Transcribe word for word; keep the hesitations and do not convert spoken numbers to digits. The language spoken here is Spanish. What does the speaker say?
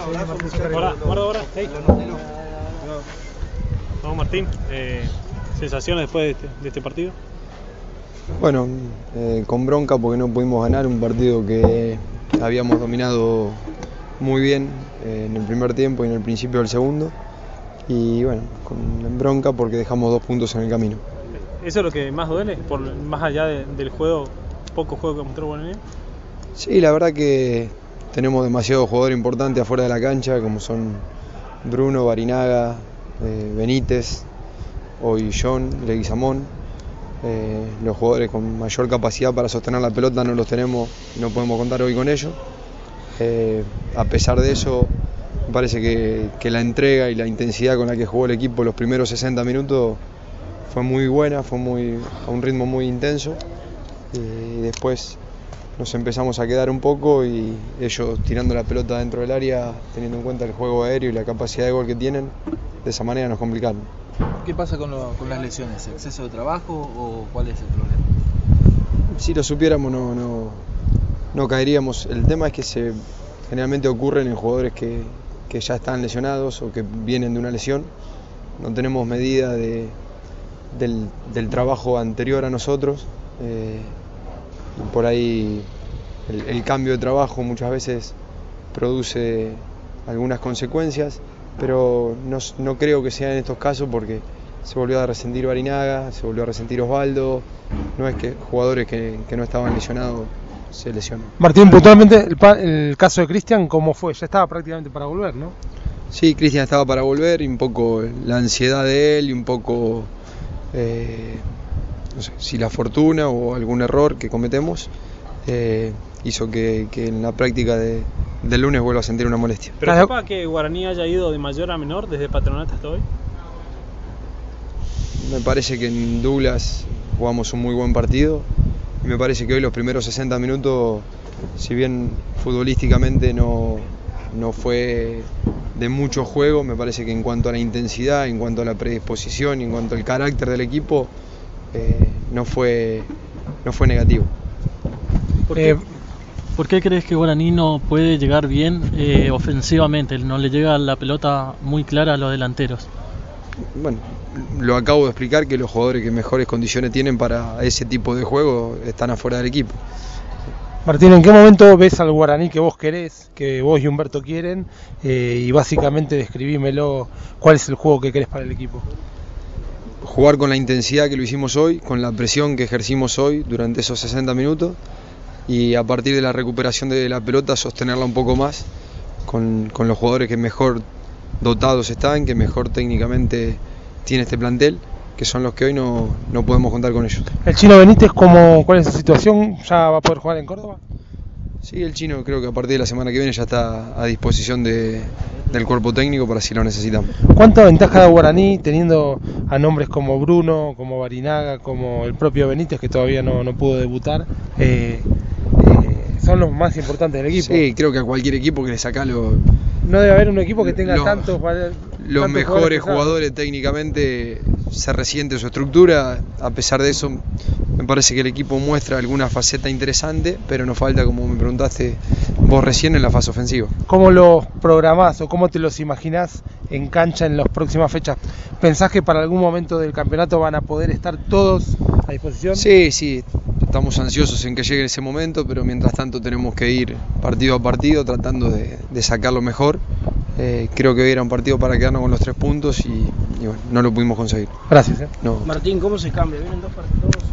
Hola, guarda ahora. Hey. Vamos, Martín. Eh, ¿Sensaciones después de este, de este partido? Bueno, eh, con bronca porque no pudimos ganar un partido que habíamos dominado muy bien eh, en el primer tiempo y en el principio del segundo. Y bueno, con bronca porque dejamos dos puntos en el camino. ¿Eso es lo que más duele? Por, más allá de, del juego, poco juego que mostró Guaraní. Sí, la verdad que tenemos demasiados jugadores importantes afuera de la cancha, como son Bruno, Barinaga, eh, Benítez, hoy John, Leguizamón. Eh, los jugadores con mayor capacidad para sostener la pelota no los tenemos, no podemos contar hoy con ellos. Eh, a pesar de eso, me parece que, que la entrega y la intensidad con la que jugó el equipo los primeros sesenta minutos fue muy buena, fue muy, a un ritmo muy intenso. Y después nos empezamos a quedar un poco y ellos tirando la pelota dentro del área, teniendo en cuenta el juego aéreo y la capacidad de gol que tienen, de esa manera nos complicaron. ¿Qué pasa con, lo, con las lesiones? ¿Exceso de trabajo o cuál es el problema? Si lo supiéramos no, no, no caeríamos. El tema es que se, generalmente ocurren en jugadores que, que ya están lesionados o que vienen de una lesión. No tenemos medida de, del, del trabajo anterior a nosotros. Eh, por ahí el, el cambio de trabajo muchas veces produce algunas consecuencias, pero no, no creo que sea en estos casos porque se volvió a resentir Barinaga, se volvió a resentir Osvaldo. No es que jugadores que, que no estaban lesionados se lesionan. Martín, puntualmente el, el caso de Cristian, ¿cómo fue? Ya estaba prácticamente para volver, ¿no? Sí, Cristian estaba para volver y un poco la ansiedad de él y un poco eh, no sé, si la fortuna o algún error que cometemos eh, hizo que, que en la práctica de, del lunes vuelva a sentir una molestia. ¿Pero preocupa que Guaraní haya ido de mayor a menor desde Patronato hasta hoy? Me parece que en Douglas jugamos un muy buen partido y me parece que hoy los primeros sesenta minutos, si bien futbolísticamente no, no fue de mucho juego, me parece que en cuanto a la intensidad, en cuanto a la predisposición y en cuanto al carácter del equipo, eh, no fue, no fue negativo. ¿Por qué, ¿Por qué crees que Guaraní no puede llegar bien eh, ofensivamente? No le llega la pelota muy clara a los delanteros. Bueno, lo acabo de explicar, que los jugadores que mejores condiciones tienen para ese tipo de juego están afuera del equipo. Martín, ¿en qué momento ves al Guaraní que vos querés, que vos y Humberto quieren? Eh, y básicamente describímelo, ¿cuál es el juego que querés para el equipo? Jugar con la intensidad que lo hicimos hoy, con la presión que ejercimos hoy durante esos sesenta minutos y a partir de la recuperación de la pelota sostenerla un poco más con, con los jugadores que mejor dotados están, que mejor técnicamente tiene este plantel, que son los que hoy no, no podemos contar con ellos. ¿El Chino Benítez, cómo, cuál es su situación? ¿Ya va a poder jugar en Córdoba? Sí, el Chino creo que a partir de la semana que viene ya está a disposición de, del cuerpo técnico para si lo necesitamos. ¿Cuánta ventaja da Guaraní teniendo a nombres como Bruno, como Barinaga, como el propio Benítez, que todavía no, no pudo debutar? Eh, eh, son los más importantes del equipo. Sí, creo que a cualquier equipo que le saca lo... No debe haber un equipo que tenga los, tantos Los mejores jugadores, jugadores técnicamente se resiente su estructura. A pesar de eso, me parece que el equipo muestra alguna faceta interesante, pero nos falta, como me preguntaste vos recién, en la fase ofensiva. ¿Cómo los programás o cómo te los imaginás en cancha en las próximas fechas? ¿Pensás que para algún momento del campeonato van a poder estar todos a disposición? Sí, sí, estamos ansiosos en que llegue ese momento, pero mientras tanto tenemos que ir partido a partido tratando de, de sacar lo mejor. Eh, creo que hoy era un partido para quedarnos con los tres puntos y, y bueno, no lo pudimos conseguir. Gracias. ¿eh? No. Martín, ¿cómo se cambia? ¿Vienen dos partidos?